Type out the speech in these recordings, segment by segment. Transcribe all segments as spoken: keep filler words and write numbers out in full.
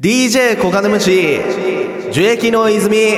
ディージェー コガネムシ樹液の泉。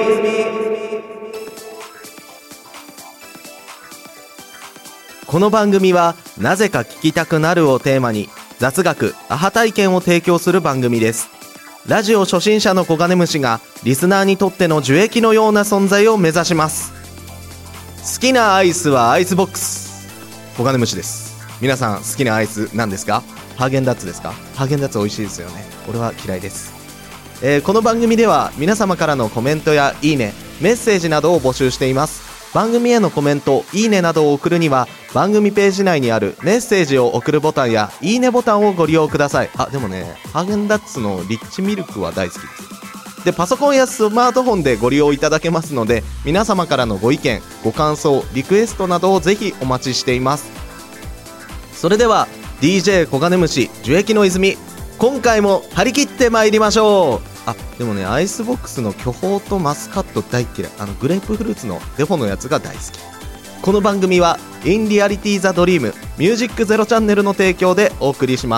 この番組はなぜか聞きたくなるをテーマに雑学アハ体験を提供する番組です。ラジオ初心者のコガネムシがリスナーにとっての樹液のような存在を目指します。好きなアイスはアイスボックス。コガネムシです。皆さん好きなアイス何ですか？ハーゲンダッツですか？ハーゲンダッツ美味しいですよね。俺は嫌いです。えー、この番組では皆様からのコメントやいいね、メッセージなどを募集しています。番組へのコメント、いいねなどを送るには番組ページ内にあるメッセージを送るボタンやいいねボタンをご利用ください。あ、でもね、ハーゲンダッツのリッチミルクは大好きです。で、パソコンやスマートフォンでご利用いただけますので、皆様からのご意見、ご感想、リクエストなどをぜひお待ちしています。それでは ディージェー コガネムシ樹液の泉、今回も張り切ってまいりましょう。あ、でもね、アイスボックスの巨峰とマスカット大嫌い。あのグレープフルーツのデフォのやつが大好き。この番組はインリアリティザドリームミュージックゼロチャンネルの提供でお送りします。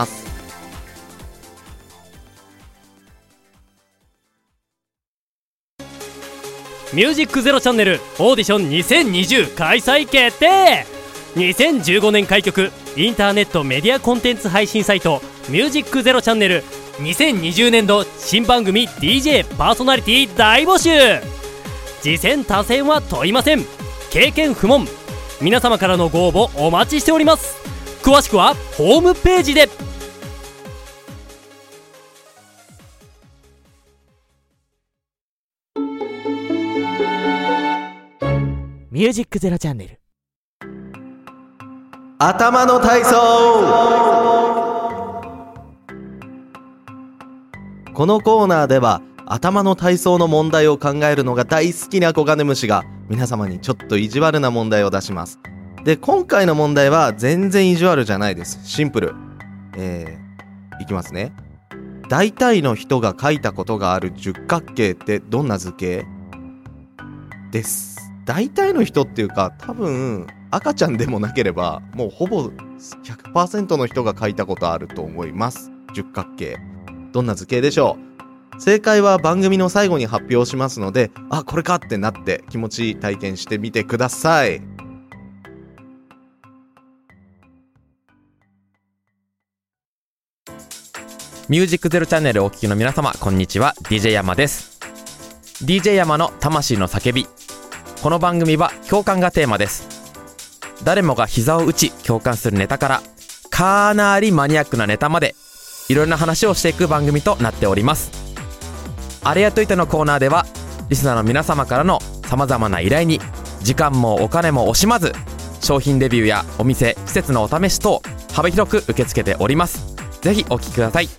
ミュージックゼロチャンネルオーディションにせんにじゅう開催決定。にせんじゅうごねん開局インターネットメディアコンテンツ配信サイトミュージックゼロチャンネル、にせんにじゅうねんど新番組 ディージェー パーソナリティ大募集。次戦他戦は問いません。経験不問。皆様からのご応募お待ちしております。詳しくはホームページで。 ミュージックゼロチャンネル頭の体操。このコーナーでは頭の体操の問題を考えるのが大好きなコガネムシが皆様にちょっと意地悪な問題を出します。で、今回の問題は全然意地悪じゃないです。シンプル。えー、いきますね。大体の人が書いたことがある十角形ってどんな図形です。大体の人っていうか、多分赤ちゃんでもなければもうほぼ ひゃくパーセント の人が書いたことあると思います。十角形どんな図形でしょう。正解は番組の最後に発表しますので、あ、これかってなって気持ち体験してみてください。 ミュージックゼロチャンネルをお聞きの皆様、こんにちは。 ディージェー 山です。 ディージェー 山の魂の叫び。この番組は共感がテーマです。誰もが膝を打ち共感するネタからかなりマニアックなネタまでいろんな話をしていく番組となっております。あれやといてのコーナーではリスナーの皆様からの様々な依頼に時間もお金も惜しまず商品レビューやお店施設のお試し等幅広く受け付けております。ぜひお聞きください。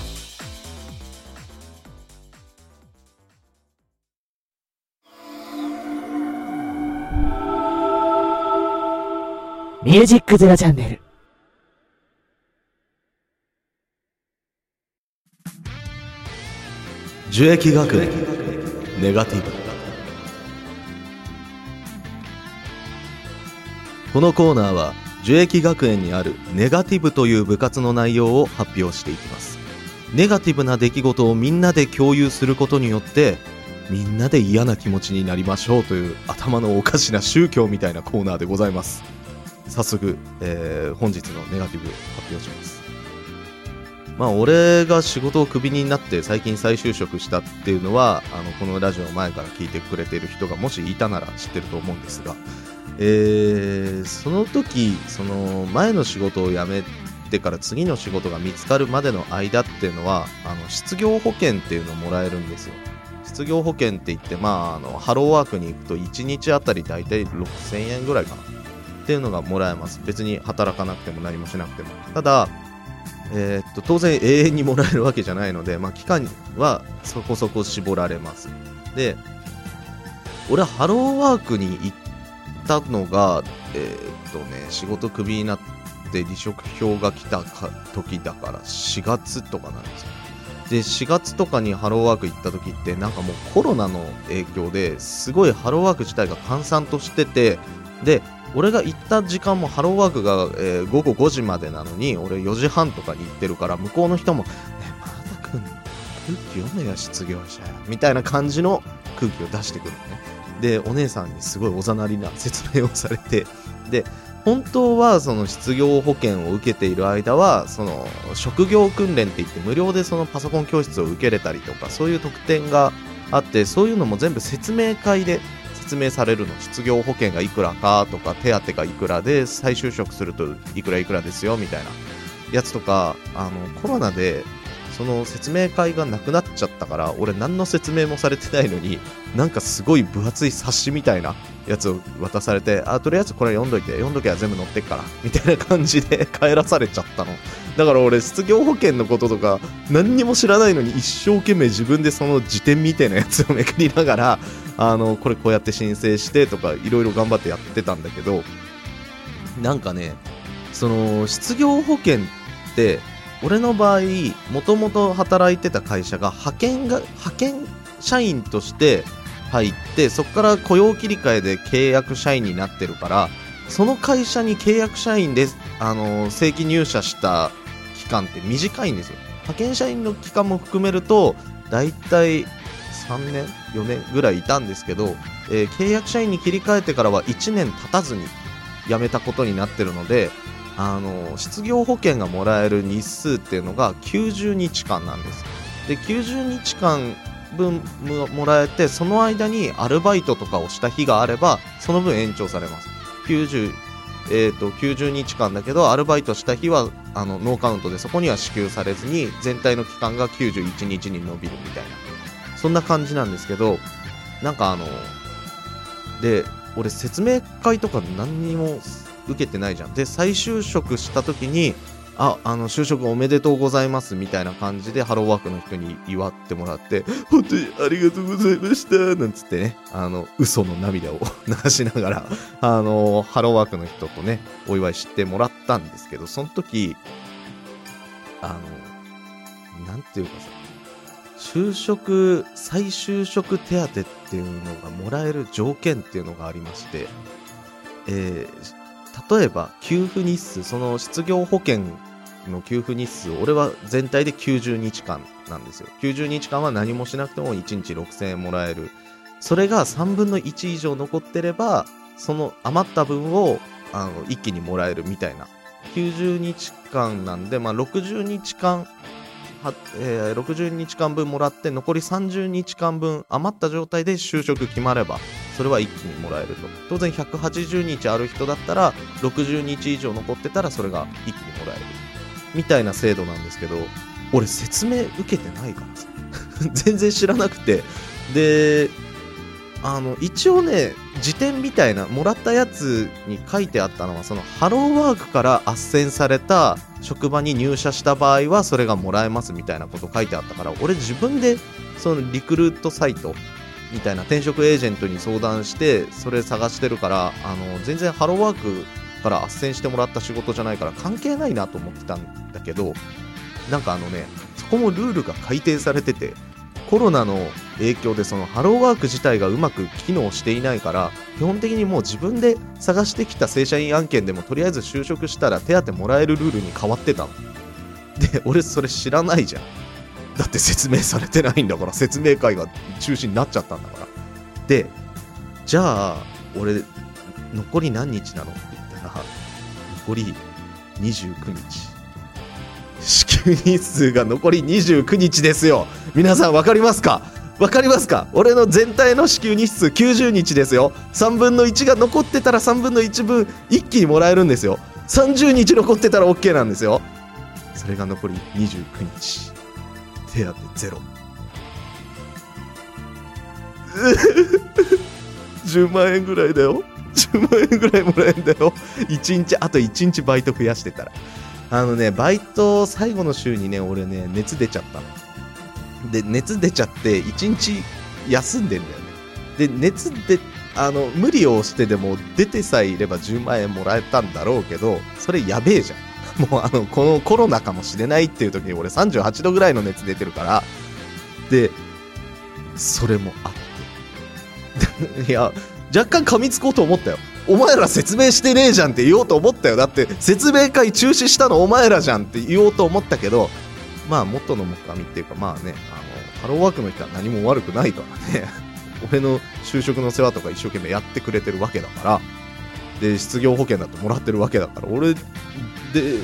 ミュージックゼロチャンネル。 樹液学園ネガティブ。このコーナーは樹液学園にあるネガティブという部活の内容を発表していきます。ネガティブな出来事をみんなで共有することによってみんなで嫌な気持ちになりましょうという頭のおかしな宗教みたいなコーナーでございます。早速、えー、本日のネガティブ発表します。まあ俺が仕事をクビになって最近再就職したっていうのはあのこのラジオ前から聞いてくれている人がもしいたなら知ってると思うんですが、えー、その時その前の仕事を辞めてから次の仕事が見つかるまでの間っていうのはあの失業保険っていうのをもらえるんですよ。失業保険って言って、まあ、あのハローワークに行くといちにちあたりだいたいろくせんえんぐらいかなっていうのがもらえます。別に働かなくても何もしなくても。ただ、えー、っと当然永遠にもらえるわけじゃないので、まあ、期間はそこそこ絞られます。で、俺はハローワークに行ったのが、えー、っとね、仕事クビになって離職票が来たか時だからしがつとかなんですよ。で、しがつとかにハローワーク行った時ってなんかもうコロナの影響ですごいハローワーク自体が閑散としてて、で俺が行った時間もハローワークが、えー、ごごごじまでなのに俺よじはんとかに行ってるから、向こうの人もね、まだ来んの空気読めや失業者やみたいな感じの空気を出してくるのね。でお姉さんにすごいおざなりな説明をされて、で本当はその失業保険を受けている間はその職業訓練って言って無料でそのパソコン教室を受けれたりとか、そういう特典があって、そういうのも全部説明会で説明されるの。失業保険がいくらかとか、手当がいくらで再就職するといくらいくらですよみたいなやつとか、あのコロナでその説明会がなくなっちゃったから、俺何の説明もされてないのに、なんかすごい分厚い冊子みたいなやつを渡されて、あ、とりあえずこれ読んどいて、読んどきゃ全部載ってっからみたいな感じで帰らされちゃったの。だから俺失業保険のこととか何にも知らないのに、一生懸命自分でその辞典みたいなやつをめくりながら、あのこれこうやって申請してとかいろいろ頑張ってやってたんだけど、なんかね、その失業保険って俺の場合もともと働いてた会社が派遣が派遣社員として入って、そこから雇用切り替えで契約社員になってるから、その会社に契約社員であの正規入社した期間って短いんですよ。派遣社員の期間も含めるとだいたいさんねんよねんぐらいいたんですけど、えー、契約社員に切り替えてからはいちねん経たずに辞めたことになってるので、あの失業保険がもらえる日数っていうのがきゅうじゅうにちかんなんです。できゅうじゅうにちかんぶんもらえて、その間にアルバイトとかをした日があればその分延長されます。きゅうじゅう、えーと、きゅうじゅうにちかんだけどアルバイトした日はあのノーカウントでそこには支給されずに、全体の期間がきゅうじゅういちにちに伸びるみたいな、そんな感じなんですけど、なんかあので俺説明会とか何にも受けてないじゃん。で再就職した時に、あ、あの就職おめでとうございますみたいな感じでハローワークの人に祝ってもらって、本当にありがとうございましたなんつってね、あの嘘の涙を流しながらあのハローワークの人とねお祝いしてもらったんですけど、その時あのなんていうかさ、就職再就職手当っていうのがもらえる条件っていうのがありまして、えー例えば給付日数、その失業保険の給付日数、俺は全体できゅうじゅうにちかんなんですよ。きゅうじゅうにちかんは何もしなくてもいちにちろくせんえんもらえる。それがさんぶんのいち以上残ってれば、その余った分をあの一気にもらえるみたいなきゅうじゅうにちかんなんで、まあ、ろくじゅうにちかんは、えー、ろくじゅうにちかんぶんもらって、残りさんじゅうにちかんぶん余った状態で就職決まればそれは一気にもらえると。当然ひゃくはちじゅうにちある人だったらろくじゅうにち以上残ってたらそれが一気にもらえるみたいな制度なんですけど、俺説明受けてないからさ全然知らなくて、であの一応ね辞典みたいなもらったやつに書いてあったのは、そのハローワークから斡旋された職場に入社した場合はそれがもらえますみたいなこと書いてあったから、俺自分でそのリクルートサイトみたいな転職エージェントに相談してそれ探してるから、あの全然ハローワークから斡旋してもらった仕事じゃないから関係ないなと思ってたんだけど、なんかあのねそこもルールが改定されてて、コロナの影響でそのハローワーク自体がうまく機能していないから、基本的にもう自分で探してきた正社員案件でもとりあえず就職したら手当もらえるルールに変わってたので、俺それ知らないじゃん。だって説明されてないんだから、説明会が中止になっちゃったんだから。でじゃあ俺残り何日なのって言ったら、残りにじゅうくにち、支給日数が残りにじゅうくにちですよ。皆さん分かりますか分かりますか俺の全体の支給日数きゅうじゅうにちですよ。さんぶんのいちが残ってたらさんぶんのいちぶん一気にもらえるんですよ。さんじゅうにち残ってたら OK なんですよ。それが残りにじゅうくにち、手当ゼロじゅうまんえんぐらいだよ。じゅうまんえんぐらいもらえんだよ。いちにち、あといちにちバイト増やしてたら。あのね、バイト最後の週にね、俺ね、熱出ちゃったの。で、熱出ちゃっていちにち休んでんだよね。で、熱で、あの、無理をしてでも出てさえいればじゅうまんえんもらえたんだろうけど、それやべえじゃん。もうあの、このコロナかもしれないっていう時に俺さんじゅうはちどぐらいの熱出てるから、で、それもあって。いや、若干噛みつこうと思ったよ。お前ら説明してねえじゃんって言おうと思ったよ。だって説明会中止したのお前らじゃんって言おうと思ったけど、まあ元のもかみっていうか、まあね、あハローワークの人は何も悪くないからね俺の就職の世話とか一生懸命やってくれてるわけだから、で失業保険だってもらってるわけだから、俺でうんうん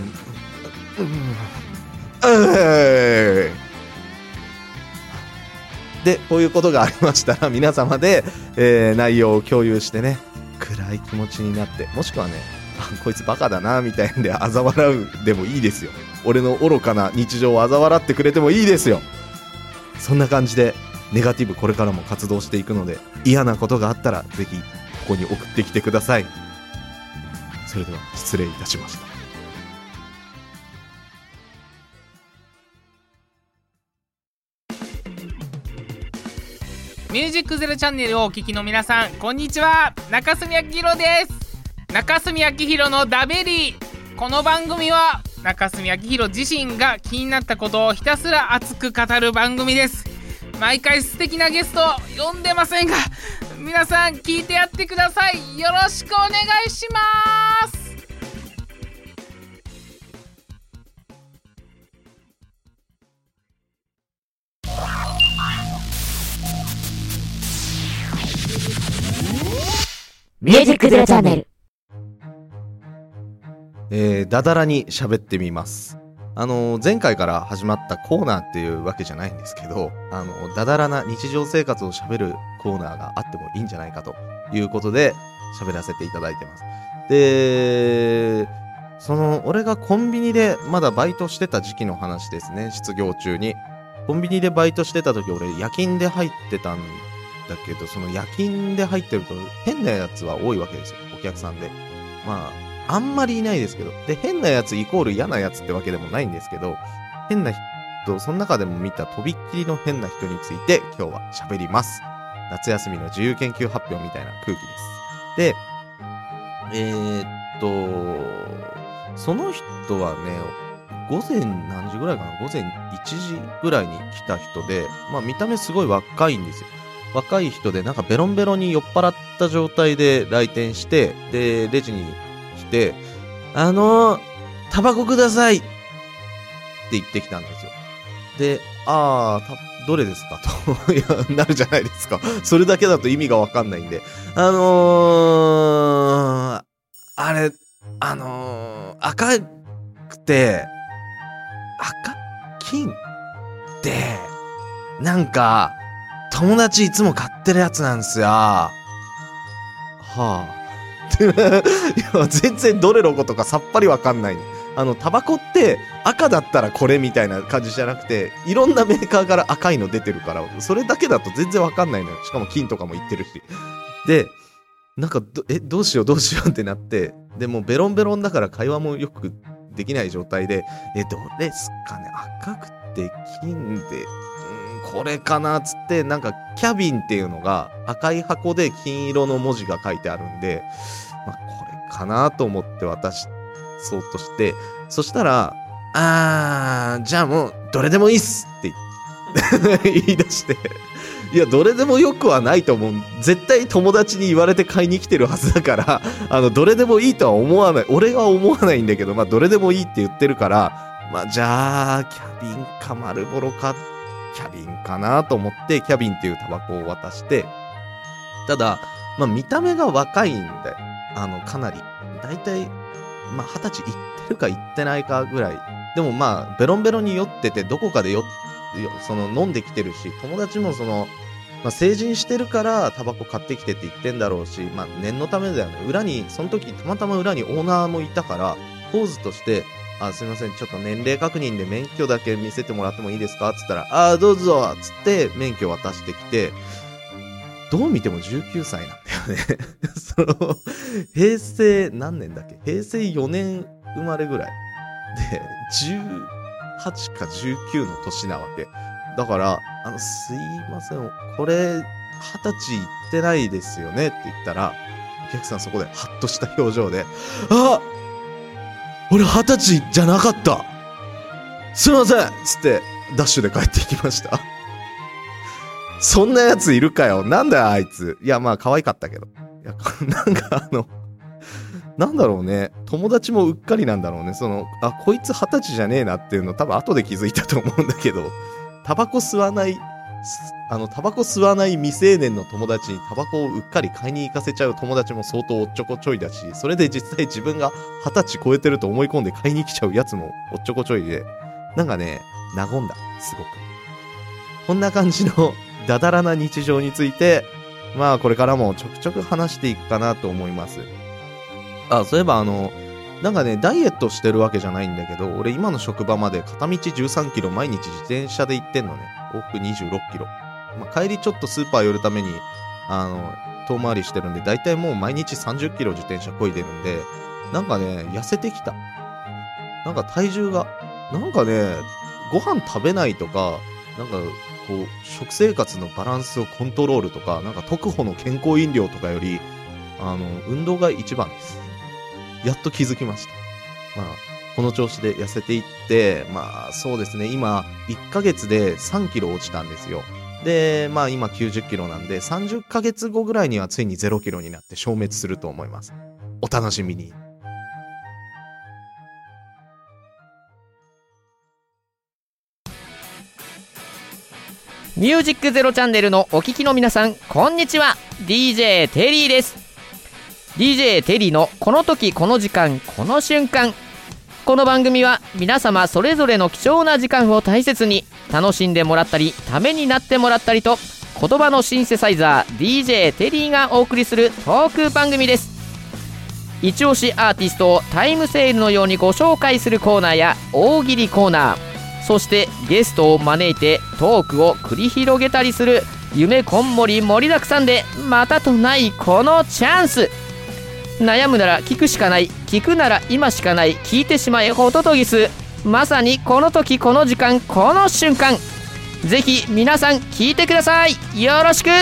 えー、でこういうことがありましたら皆様で、えー、内容を共有してね、暗い気持ちになって、もしくはね、あこいつバカだなみたいんで嘲笑うでもいいですよ。俺の愚かな日常を嘲笑ってくれてもいいですよ。そんな感じでネガティブこれからも活動していくので、嫌なことがあったらぜひここに送ってきてください。それでは失礼いたしました。 ミュージックゼロチャンネルをお聞きの皆さん、こんにちは。中住明宏です。中住明宏のダベリー。この番組は中住明宏自身が気になったことをひたすら熱く語る番組です。毎回素敵なゲストを呼んでませんが、皆さん聞いてやってください。よろしくお願いします。 ミュージックゼロチャンネル。 えー、だだらに喋ってみます。あのー、前回から始まったコーナーっていうわけじゃないんですけど、あのー、だだらな日常生活を喋るコーナーがあってもいいんじゃないかということで喋らせていただいてます。で、その俺がコンビニでまだバイトしてた時期の話ですね。失業中にコンビニでバイトしてた時、俺夜勤で入ってたんだけど、その夜勤で入ってると変なやつは多いわけですよ、お客さんで。まああんまりいないですけど、で変なやつイコール嫌なやつってわけでもないんですけど、変な人、その中でも見たとびっきりの変な人について今日は喋ります。夏休みの自由研究発表みたいな空気です。で、えー、っとその人はね、午前何時ぐらいかな、午前いちじぐらいに来た人で、まあ見た目すごい若いんですよ。若い人で、なんかベロンベロンに酔っ払った状態で来店して、でレジに来て、あのー、タバコくださいって言ってきたんですよ。で、あー、たどれですかといやなるじゃないですか。それだけだと意味がわかんないんで、あのー、あれあのー、赤くて赤金ってなんか友達いつも買ってるやつなんですよ。はあいや全然どれのことかさっぱりわかんない。あのタバコって赤だったらこれみたいな感じじゃなくて、いろんなメーカーから赤いの出てるから、それだけだと全然わかんないのよ。しかも金とかも言ってるし。でなんかどえどうしようどうしようってなって、でもベロンベロンだから会話もよくできない状態で、えどれですかね、赤くて金でこれかなっつって、なんかキャビンっていうのが赤い箱で金色の文字が書いてあるんで、まあ、これかなと思って渡そうとして、そしたらあーじゃあもうどれでもいいっすって言い出して、いやどれでもよくはないと思う、絶対友達に言われて買いに来てるはずだから、あのどれでもいいとは思わない、俺は思わないんだけど、まあどれでもいいって言ってるから、まあじゃあキャビンかマルボロかキャビンかなと思ってキャビンっていうタバコを渡して、ただまあ見た目が若いんで、あのかなりだいたいまあ二十歳いってるかいってないかぐらいでも、まあベロンベロンに酔ってて、どこかでよその飲んできてるし、友達もその、まあ、成人してるからタバコ買ってきてって言ってんだろうし、まあ念のためだよね。裏にその時たまたま裏にオーナーもいたから、ポーズとしてあすいませんちょっと年齢確認で免許だけ見せてもらってもいいですかっつったら、あどうぞっつって免許渡してきて、どう見てもじゅうきゅうさいなんだよねその平成何年だっけ、平成よねん生まれぐらいでじゅうはちかじゅうきゅうの年なわけだから、あのすいませんこれはたちいってないですよねって言ったら、お客さんそこでハッとした表情で、あ俺はたちじゃなかった、すいませんっつってダッシュで帰っていきましたそんなやついるかよ、なんだよあいつ。いやまあ可愛かったけど、いやなんかあのなんだろうね、友達もうっかりなんだろうね。そのあこいつはたちじゃねえなっていうの多分後で気づいたと思うんだけど、 タバコ吸わないあのタバコ吸わない未成年の友達にタバコをうっかり買いに行かせちゃう友達も相当おっちょこちょいだし、それで実際自分が二十歳超えてると思い込んで買いに来ちゃうやつもおっちょこちょいで、なんかね和んだ。すごくこんな感じのだだらな日常について、まあこれからもちょくちょく話していくかなと思います。あ、そういえばあのなんかねダイエットしてるわけじゃないんだけど、俺今の職場まで片道じゅうさんキロ毎日自転車で行ってんのね。往復にじゅうろっキロ、まあ、帰りちょっとスーパー寄るためにあの遠回りしてるんで、だいたいもう毎日さんじゅっキロ自転車漕いでるんで、なんかね痩せてきた。なんか体重がなんかねご飯食べないとか、なんかこう食生活のバランスをコントロールとか、なんか特保の健康飲料とかよりあの運動が一番です。やっと気づきました。まあこの調子で痩せていって、まあそうですね、今いっかげつでさんキロ落ちたんですよ。でまあ今きゅうじゅっキロなんで、さんじゅっかげつごぐらいにはついにゼロキロになって消滅すると思います。お楽しみに。 ミュージックゼロチャンネルのお聞きの皆さん、こんにちは。 ディージェー テリーです。 ディージェー テリーのこの時この時間この瞬間。この番組は皆様それぞれの貴重な時間を大切に楽しんでもらったり、ためになってもらったりと、言葉のシンセサイザー ディージェー テリーがお送りするトーク番組です。一押しアーティストをタイムセールのようにご紹介するコーナーや大喜利コーナー、そしてゲストを招いてトークを繰り広げたりする夢こんもり盛りだくさんでまたとないこのチャンス。悩むなら聞くしかない、聞くなら今しかない、聞いてしまえホトトギス。まさにこの時この時間この瞬間、ぜひ皆さん聞いてください。よろしく。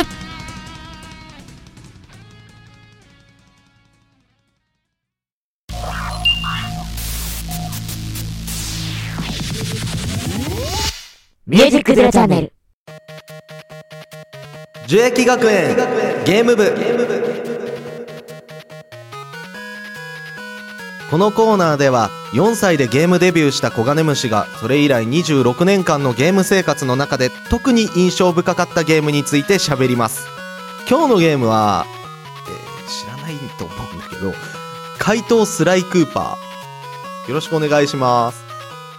ミュージックゼロチャンネル。 樹液学園ゲーム部。このコーナーではよんさいでゲームデビューしたコガネムシが、それ以来にじゅうろくねんかんのゲーム生活の中で特に印象深かったゲームについて喋ります。今日のゲームは、えー、知らないと思うんだけど、怪盗スライクーパー。よろしくお願いします。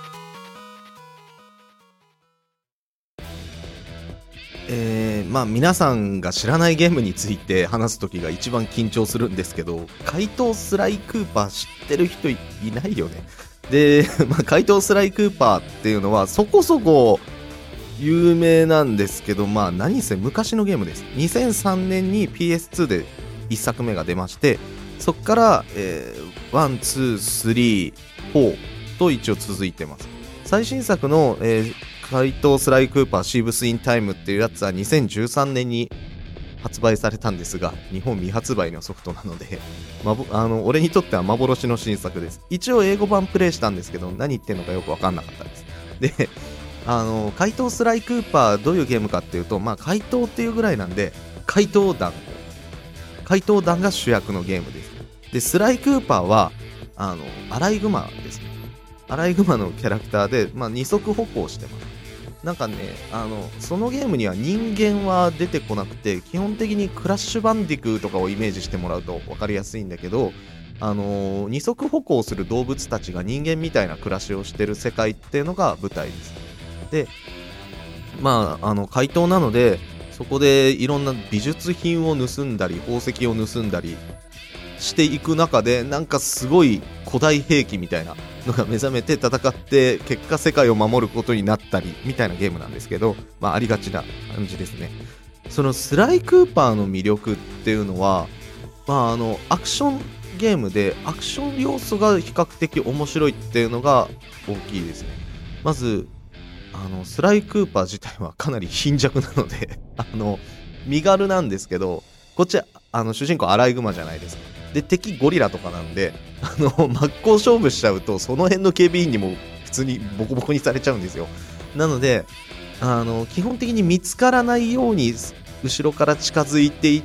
えー、まあ皆さんが知らないゲームについて話すときが一番緊張するんですけど、怪盗スライクーパー知ってる人 い, いないよね。で、まあ、怪盗スライクーパーっていうのはそこそこ有名なんですけど、まあ何せ昔のゲームです。にせんさんねんに ピーエスツー でいっさくめが出まして、そこから、えー、ワン、ツー、スリー、フォーと一応続いてます。最新作の、えー怪盗スライクーパーシーブスインタイムっていうやつはにせんじゅうさんねんに発売されたんですが、日本未発売のソフトなので、ま、あの俺にとっては幻の新作です。一応英語版プレイしたんですけど、何言ってんのかよく分かんなかったです。で、あの怪盗スライクーパーどういうゲームかっていうと、まあ怪盗っていうぐらいなんで怪盗団怪盗団が主役のゲームです。でスライクーパーはあのアライグマですね。アライグマのキャラクターで、まあ、二足歩行してます。なんかね、あのそのゲームには人間は出てこなくて、基本的にクラッシュバンディクーとかをイメージしてもらうと分かりやすいんだけど、あのー、二足歩行する動物たちが人間みたいな暮らしをしてる世界っていうのが舞台です。で、まああの怪盗なので、そこでいろんな美術品を盗んだり宝石を盗んだりしていく中で、なんかすごい古代兵器みたいなのが目覚めて戦って、結果世界を守ることになったりみたいなゲームなんですけど、まあありがちな感じですね。そのスライクーパーの魅力っていうのは、まああのアクションゲームでアクション要素が比較的面白いっていうのが大きいですね。まずあのスライクーパー自体はかなり貧弱なのであの身軽なんですけど、こっちあの主人公アライグマじゃないですか。で敵ゴリラとかなんで、あの真っ向勝負しちゃうとその辺の警備員にも普通にボコボコにされちゃうんですよ。なのであの基本的に見つからないように後ろから近づいていって、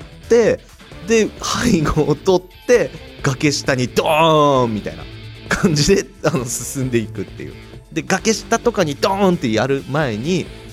で背後を取って崖下にドーンみたいな感じであの進んでいくっていう。で崖下とかにドーンってやる前に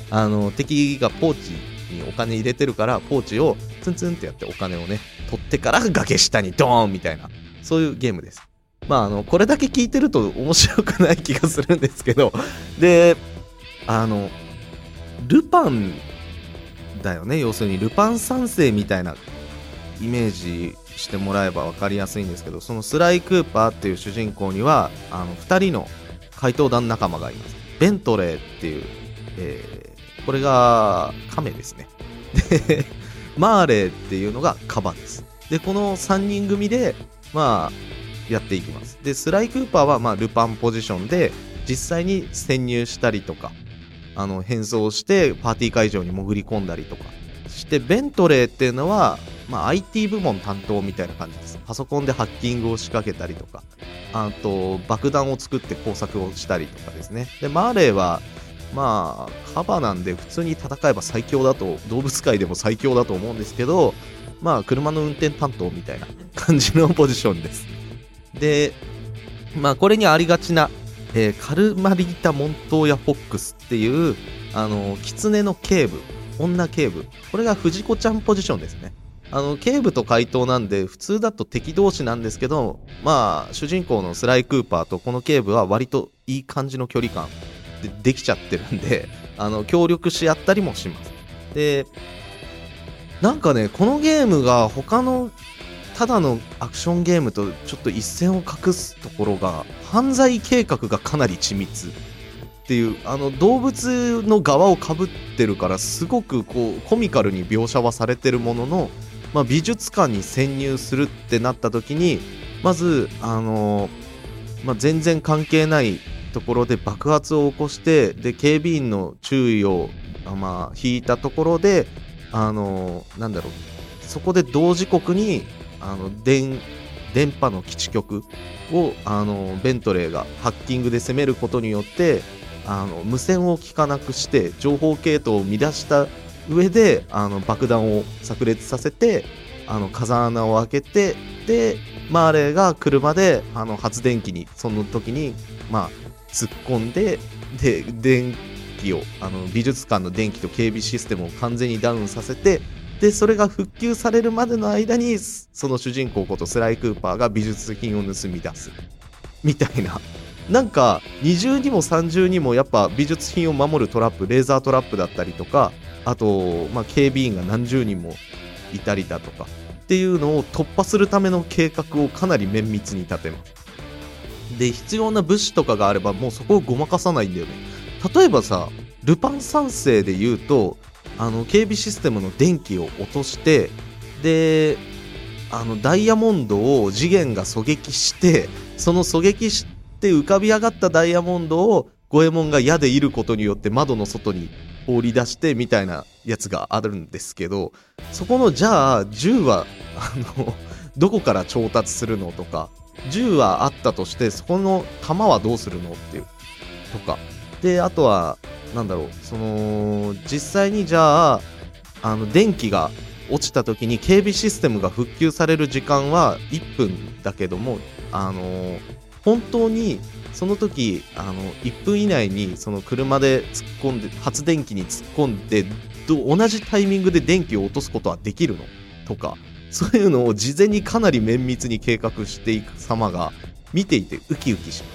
あの敵がポーチにお金入れてるから、ポーチをツンツンってやってお金をね取ってから崖下にドーンみたいな、そういうゲームです。まああのこれだけ聞いてると面白くない気がするんですけど、であのルパンだよね。要するにルパン三世みたいなイメージしてもらえば分かりやすいんですけど、そのスライ・クーパーっていう主人公にはあのふたりの怪盗団仲間がいます。ベントレーっていう、えー、これがカメですね。でマーレーっていうのがカバです。でこのさんにん組でまあやっていきます。でスライ・クーパーはまあルパンポジションで実際に潜入したりとか、あの変装してパーティー会場に潜り込んだりとかして、ベントレーっていうのは、まあ、アイティー 部門担当みたいな感じです。パソコンでハッキングを仕掛けたりとか、あと爆弾を作って工作をしたりとかですね。でマーレーはまあカバなんで普通に戦えば最強だと、動物界でも最強だと思うんですけど、まあ車の運転担当みたいな感じのポジションです。でまあこれにありがちなえー、カルマリータ・モントーヤ・フォックスっていうあの狐の警部、女警部、これが藤子ちゃんポジションですね。あの警部と怪盗なんで普通だと敵同士なんですけど、まあ主人公のスライ・クーパーとこの警部は割といい感じの距離感でできちゃってるんで、あの協力し合ったりもします。でなんかね、このゲームが他のただのアクションゲームとちょっと一線を画すところが、犯罪計画がかなり緻密っていう、あの動物の側をかぶってるからすごくこうコミカルに描写はされてるものの、まあ、美術館に潜入するってなった時にまずあの、まあ、全然関係ないところで爆発を起こして、で警備員の注意をまあ引いたところで、あのなんだろう、そこで同時刻にあの 電, 電波の基地局をあのベントレーがハッキングで攻めることによってあの無線を聞かなくして情報系統を乱した上であの爆弾を炸裂させて、あの風穴を開けて、でマーレーが車であの発電機にその時にまあ突っ込んで、で電気をあの美術館の電気と警備システムを完全にダウンさせて、でそれが復旧されるまでの間にその主人公ことスライ・クーパーが美術品を盗み出すみたいな、なんか二重にも三重にもやっぱ美術品を守るトラップ、レーザートラップだったりとか、あと、まあ、警備員が何十人もいたりだとかっていうのを突破するための計画をかなり綿密に立てます。で必要な物資とかがあればもうそこをごまかさないんだよね。例えばさ、ルパン三世で言うとあの警備システムの電気を落として、であのダイヤモンドを次元が狙撃して、その狙撃して浮かび上がったダイヤモンドを五右衛門が矢で射ることによって窓の外に放り出してみたいなやつがあるんですけど、そこのじゃあ銃はあのどこから調達するのとか、銃はあったとしてそこの弾はどうするのっていうとかで、あとはなんだろう、その実際にじゃああの電気が落ちた時に警備システムが復旧される時間はいっぷんだけども、あの本当にその時あのいっぷん以内にその車で突っ込んで発電機に突っ込んでど同じタイミングで電気を落とすことはできるのとか、そういうのを事前にかなり綿密に計画していく様が見ていてウキウキします。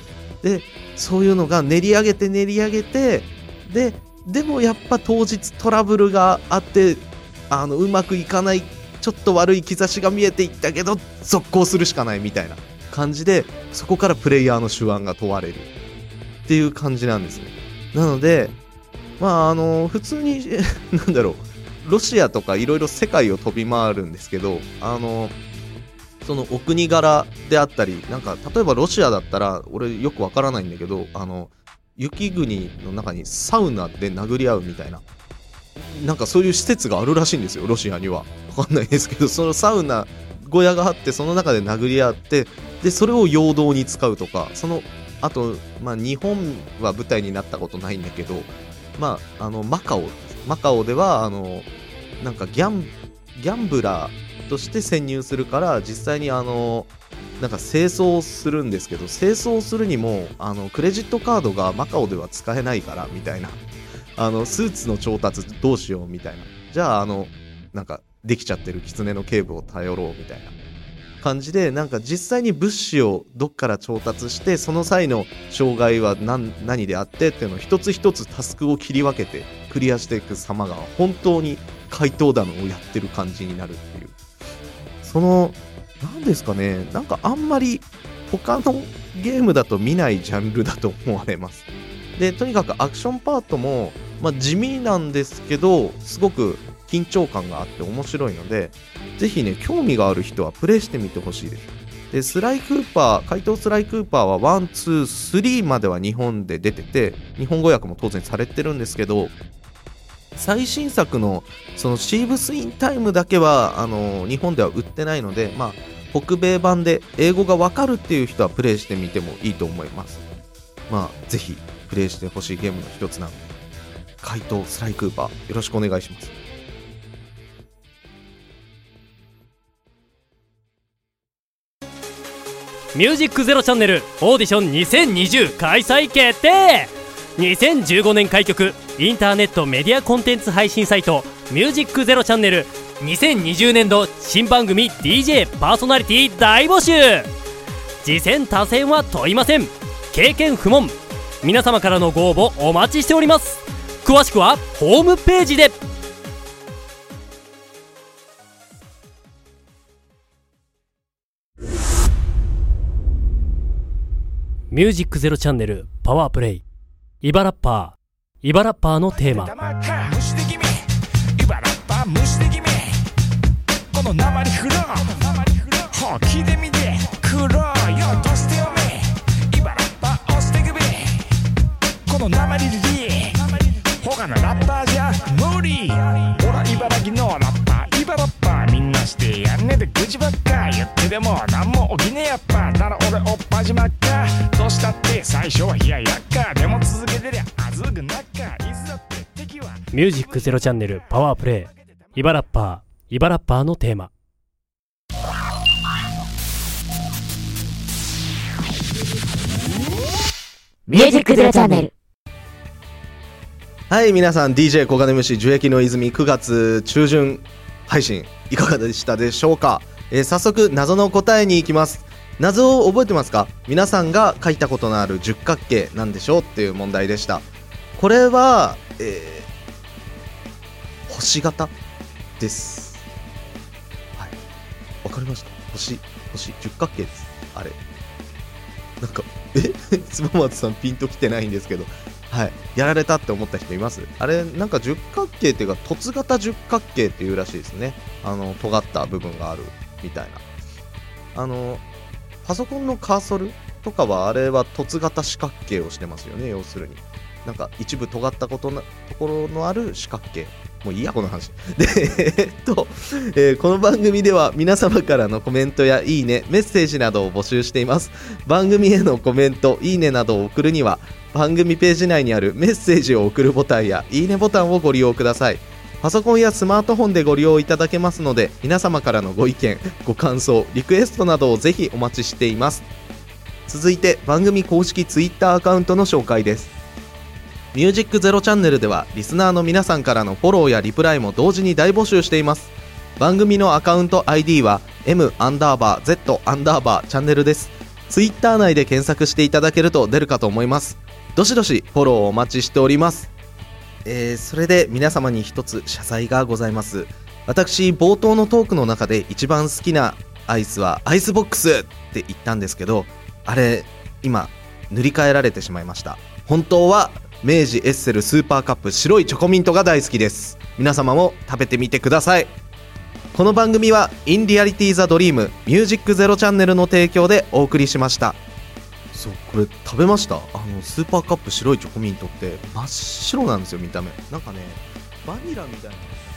でそういうのが練り上げて練り上げて、ででもやっぱ当日トラブルがあってあのうまくいかない、ちょっと悪い兆しが見えていったけど続行するしかないみたいな感じで、そこからプレイヤーの手腕が問われるっていう感じなんですね。なのでまああの普通になんだろう、ロシアとかいろいろ世界を飛び回るんですけど、あのそのお国柄であったり、なんか例えばロシアだったら俺よくわからないんだけど、あの雪国の中にサウナで殴り合うみたいな、なんかそういう施設があるらしいんですよ、ロシアには。わかんないですけど、そのサウナ小屋があって、その中で殴り合って、でそれを陽動に使うとか、そのあと、まあ、日本は舞台になったことないんだけど、まあ、あのマカオマカオではあのなんかギャンギャンブラーとして潜入するから、実際にあのなんか清掃するんですけど、清掃するにもあのクレジットカードがマカオでは使えないからみたいな、 あのスーツの調達どうしようみたいな、じゃああのなんかできちゃってる狐の警部を頼ろうみたいな感じで、なんか実際に物資をどっから調達して、その際の障害は 何, 何であってっていうのを一つ一つタスクを切り分けてクリアしていく様が本当に怪盗団をやってる感じになるっていう、そのなんですかね、なんかあんまり他のゲームだと見ないジャンルだと思われます。でとにかくアクションパートも、まあ、地味なんですけどすごく緊張感があって面白いので、ぜひね興味がある人はプレイしてみてほしいです。でスライクーパー、怪盗スライクーパーはワン、ツー、スリーまでは日本で出てて、日本語訳も当然されてるんですけど、最新作のそのシーブスインタイムだけはあの日本では売ってないので、まあ北米版で英語がわかるっていう人はプレイしてみてもいいと思います。まあぜひプレイしてほしいゲームの一つなので、怪盗スライクーパーよろしくお願いします。 ミュージックゼロチャンネルオーディションにせんにじゅう開催決定。にせんじゅうごねん開局インターネットメディアコンテンツ配信サイトミュージックゼロチャンネルにせんにじゅうねんど新番組 ディージェー パーソナリティ大募集。次戦他戦は問いません。経験不問。皆様からのご応募お待ちしております。詳しくはホームページで。ミュージックゼロチャンネルパワープレイイバラッパーイバラッパーのテーマ。この生に振ろう聞いてみてくろうよとしてよめイバラッパー押してくべこの生リリ他のラッパーじゃ無理。ほら茨城のラッパーイバラッパーみんなしてやんねで愚痴ばっか言ってでもなんも起きねえやっぱなら俺おっぱじまっかどうしたって最初は冷ややっかでも続けてりゃあずぐなっかいつだって敵はミュージックゼロチャンネルパワープレイイバラッパーイバラッパーのテーマ。 ミュージックゼロチャンネル。 はい皆さん ディージェー 小金虫樹液の泉くがつ中旬配信いかがでしたでしょうか。えー、早速謎の答えに行きます。謎を覚えてますか？皆さんが書いたことのある十角形なんでしょうっていう問題でした。これは、えー、星型です。はい、わかりました。星星十角形です。あれなんかえつば松さんピンときてないんですけど、はい、やられたって思った人います？あれなんか十角形っていうか凸型十角形っていうらしいですね。あの尖った部分があるみたいな。あのパソコンのカーソルとかはあれは凸型四角形をしてますよね。要するになんか一部尖ったことなところのある四角形。もういいやこの話でえっと、えー、この番組では皆様からのコメントやいいねメッセージなどを募集しています。番組へのコメントいいねなどを送るには番組ページ内にあるメッセージを送るボタンやいいねボタンをご利用ください。パソコンやスマートフォンでご利用いただけますので、皆様からのご意見ご感想リクエストなどをぜひお待ちしています。続いて番組公式ツイッターアカウントの紹介です。ミュージックゼロチャンネルではリスナーの皆さんからのフォローやリプライも同時に大募集しています。番組のアカウント アイディー は M アンダーバー Z アンダーバーチャンネルです。ツイッター内で検索していただけると出るかと思います。どしどしフォローお待ちしております。えー、それで皆様に一つ謝罪がございます。私冒頭のトークの中で一番好きなアイスはアイスボックスって言ったんですけど、あれ今塗り替えられてしまいました。本当は明治エッセルスーパーカップ白いチョコミントが大好きです。皆様も食べてみてください。この番組はインリアリティザドリームミュージックゼロチャンネルの提供でお送りしました。そうこれ食べました。あのスーパーカップ白いチョコミントって真っ白なんですよ見た目。なんかねバニラみたいな